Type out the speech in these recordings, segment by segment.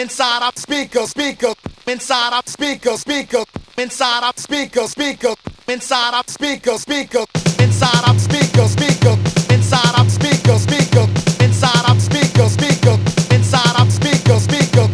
inside our speaker, speaker, inside our speaker, speaker, inside our speaker, speaker, inside our speaker, speaker, inside our speaker, speaker, inside our speaker, speaker, inside our speaker, speaker, inside our speaker, speaker.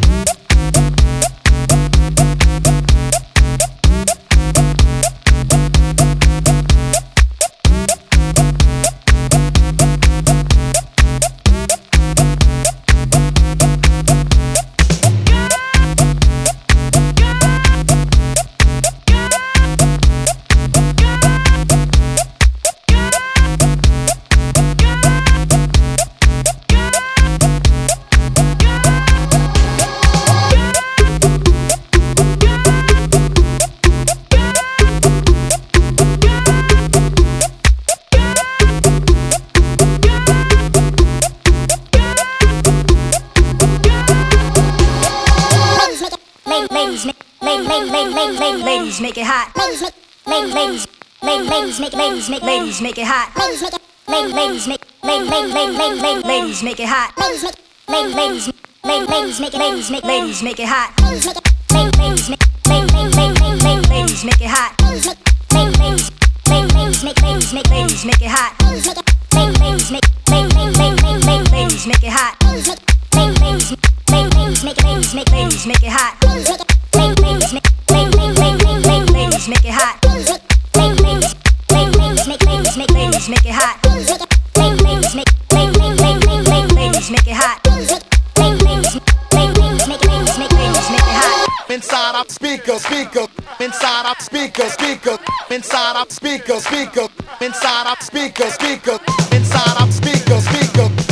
Ladies make it hot. Ladies make it hot. Ladies make it hot. Ladies make it hot. Ladies make it hot. Ladies make it hot. Ladies make it hot. Ladies make it hot. Ladies make it hot. Ladies make it hot. Ladies make it hot. Inside our speaker, speaker, inside our speaker, speaker, inside our speaker, speaker, inside our speaker, speaker, inside our speaker, speaker.